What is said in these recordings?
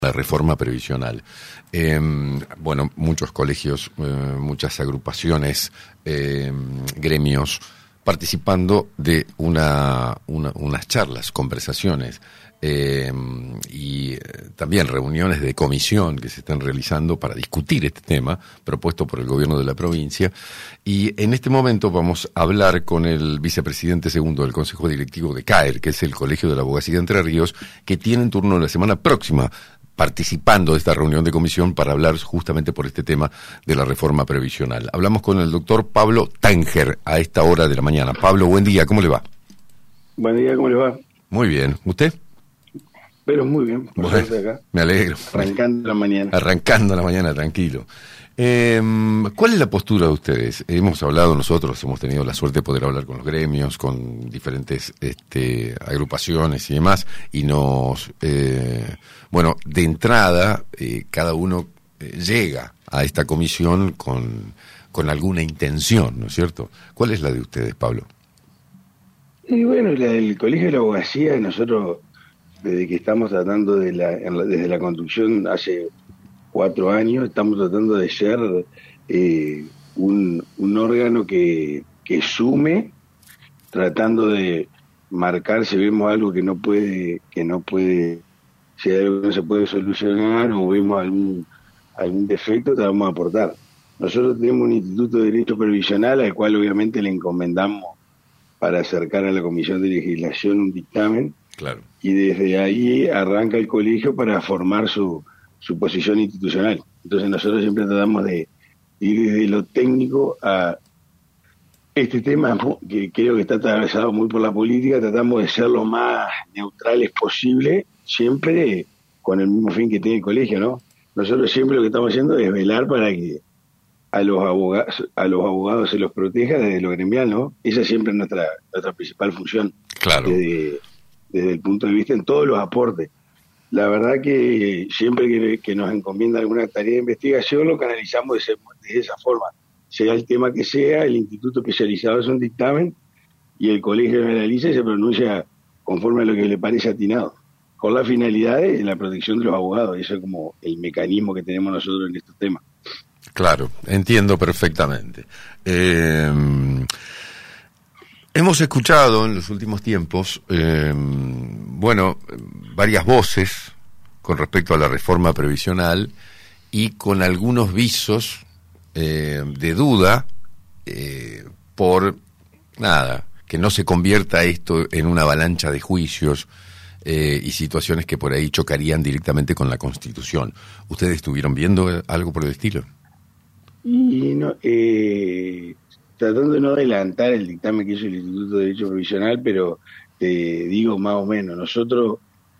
La reforma previsional. Bueno, muchos colegios, muchas agrupaciones, gremios, participando de unas charlas, conversaciones, y también reuniones de comisión que se están realizando para discutir este tema propuesto por el gobierno de la provincia. Y en este momento vamos a hablar con el vicepresidente segundo del Consejo Directivo de CAER, que es el Colegio de la Abogacía de Entre Ríos, que tiene en turno la semana próxima participando de esta reunión de comisión para hablar justamente por este tema de la reforma previsional. Hablamos con el doctor Pablo Tánger a esta hora de la mañana. Pablo, buen día, ¿cómo le va? Buen día, ¿cómo le va? Muy bien, ¿usted? Pero muy bien, por bueno, acá. Me alegro. Arrancando la mañana. Arrancando la mañana, tranquilo. ¿Cuál es la postura de ustedes? Hemos hablado nosotros, hemos tenido la suerte de poder hablar con los gremios, con diferentes agrupaciones y demás, y bueno, de entrada, cada uno llega a esta comisión con alguna intención, ¿no es cierto? ¿Cuál es la de ustedes, Pablo? Y bueno, la del Colegio de la Abogacía, nosotros, desde que estamos tratando desde la construcción hace 4 años, estamos tratando de ser un órgano que sume, tratando de marcar si vemos algo que no puede, si hay algo que no se puede solucionar o vemos algún defecto, te vamos a aportar. Nosotros tenemos un Instituto de Derecho Previsional al cual obviamente le encomendamos para acercar a la Comisión de Legislación un dictamen. Claro. Y desde ahí arranca el colegio para formar su posición institucional. Entonces nosotros siempre tratamos de ir desde lo técnico a este tema que creo que está atravesado muy por la política, tratamos de ser lo más neutrales posible, siempre con el mismo fin que tiene el colegio, ¿no? Nosotros siempre lo que estamos haciendo es velar para que a los abogados se los proteja desde lo gremial, ¿no? Esa siempre es nuestra principal función. Claro. Desde el punto de vista en todos los aportes. La verdad que siempre que nos encomienda alguna tarea de investigación lo canalizamos de esa forma. Sea el tema que sea, el instituto especializado es un dictamen y el colegio lo analiza y se pronuncia conforme a lo que le parece atinado, con la finalidad de la protección de los abogados. Eso es como el mecanismo que tenemos nosotros en estos temas. Claro, entiendo perfectamente. Hemos escuchado en los últimos tiempos, varias voces con respecto a la reforma previsional y con algunos visos de duda por que no se convierta esto en una avalancha de juicios y situaciones que por ahí chocarían directamente con la Constitución. ¿Ustedes estuvieron viendo algo por el estilo? Y no, tratando de no adelantar el dictamen que hizo el Instituto de Derecho Provisional, pero te digo más o menos, nosotros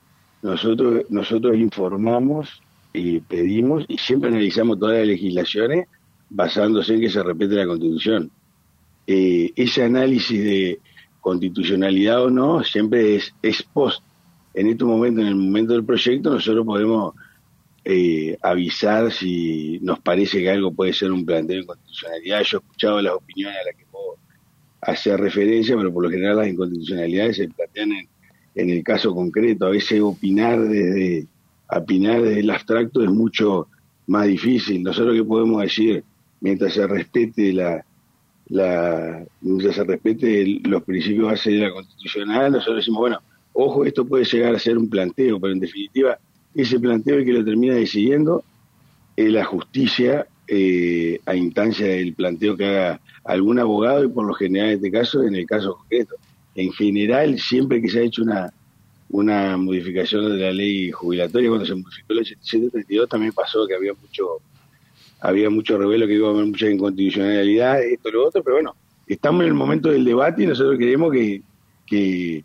informamos y pedimos y siempre analizamos todas las legislaciones basándose en que se respete la Constitución. Ese análisis de constitucionalidad o no siempre es post. En este momento, en el momento del proyecto, nosotros podemos avisar si nos parece que algo puede ser un planteo de inconstitucionalidad. Yo he escuchado las opiniones a las que puedo hacer referencia, pero por lo general las inconstitucionalidades se plantean en el caso concreto. A veces opinar desde el abstracto es mucho más difícil. Nosotros qué podemos decir, mientras se respete mientras se respete los principios base de la Constitucional, nosotros decimos, bueno, ojo, esto puede llegar a ser un planteo, pero en definitiva ese planteo el que lo termina decidiendo es la justicia a instancia del planteo que haga algún abogado y por lo general en este caso, en el caso concreto. En general, siempre que se ha hecho una modificación de la ley jubilatoria, cuando se modificó el 87-32 también pasó que había mucho revuelo, que iba a haber mucha inconstitucionalidad, esto, lo otro, pero bueno, estamos en el momento del debate y nosotros creemos que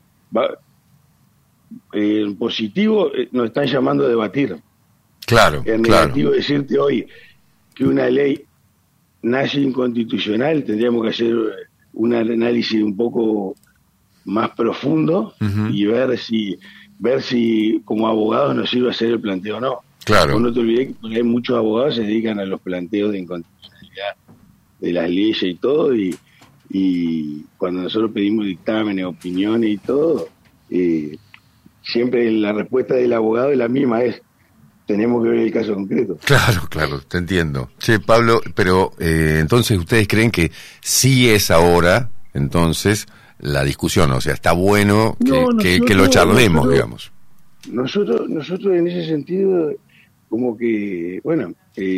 en positivo nos están llamando a debatir. Claro. En negativo decirte hoy que una ley nace inconstitucional, tendríamos que hacer un análisis un poco más profundo y ver si como abogados nos sirve hacer el planteo o no. Claro. No te olvides que hay muchos abogados que se dedican a los planteos de inconstitucionalidad de las leyes y todo, y cuando nosotros pedimos dictámenes, opiniones y todo, siempre la respuesta del abogado es la misma, es tenemos que ver el caso concreto. Claro, te entiendo. Che, Pablo, pero entonces ustedes creen que sí es ahora, entonces, la discusión, o sea, está bueno que lo charlemos, digamos. Nosotros en ese sentido, como que, bueno,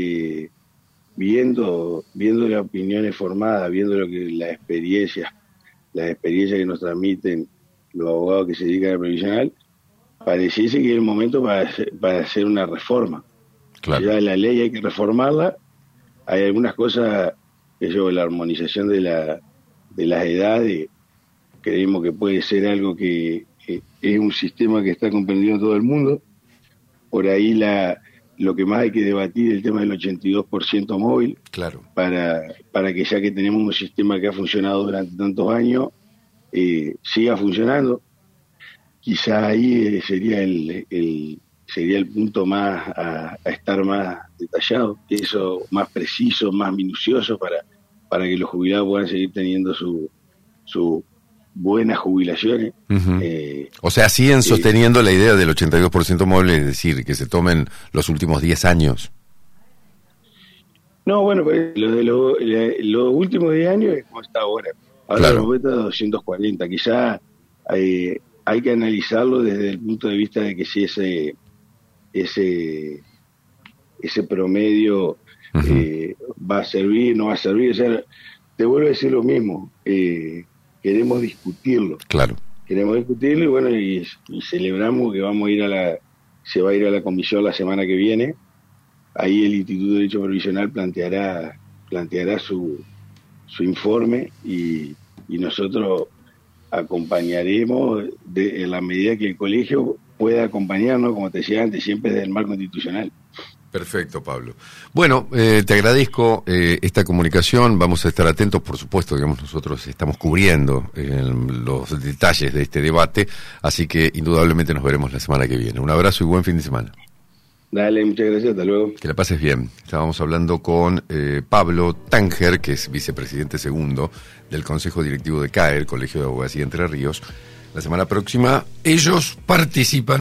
viendo las opiniones formadas, viendo lo que las experiencias que nos transmiten los abogados que se dedican al previsional, pareciese que es el momento para hacer una reforma. Claro. Ya la ley hay que reformarla. Hay algunas cosas que la armonización de las edades, creemos que puede ser algo que es un sistema que está comprendido en todo el mundo. Por ahí lo que más hay que debatir es el tema del 82% móvil. Claro. Para que ya que tenemos un sistema que ha funcionado durante tantos años, siga funcionando. Quizá ahí sería el punto más a estar más detallado, eso más preciso, más minucioso para que los jubilados puedan seguir teniendo su buenas jubilaciones. Uh-huh. O sea, siguen sosteniendo la idea del 82% móvil, es decir, que se tomen los últimos 10 años. No, bueno, pues lo de los últimos 10 años es como está ahora. Ahora nos meta 240, quizá hay que analizarlo desde el punto de vista de que si ese promedio va a servir, no va a servir. O sea, te vuelvo a decir lo mismo, queremos discutirlo. Claro. Queremos discutirlo y bueno, y celebramos que se va a ir a la comisión la semana que viene. Ahí el Instituto de Derecho Previsional planteará su informe y nosotros acompañaremos en la medida que el colegio pueda acompañarnos, como te decía antes, siempre desde el marco institucional. Perfecto, Pablo. Bueno, te agradezco esta comunicación. Vamos a estar atentos, por supuesto, digamos, nosotros estamos cubriendo los detalles de este debate, así que indudablemente nos veremos la semana que viene. Un abrazo y buen fin de semana. Dale, muchas gracias, hasta luego. Que la pases bien. Estábamos hablando con Pablo Tánger, que es vicepresidente segundo del Consejo Directivo de CAE, el Colegio de Abogacía Entre Ríos. La semana próxima ellos participan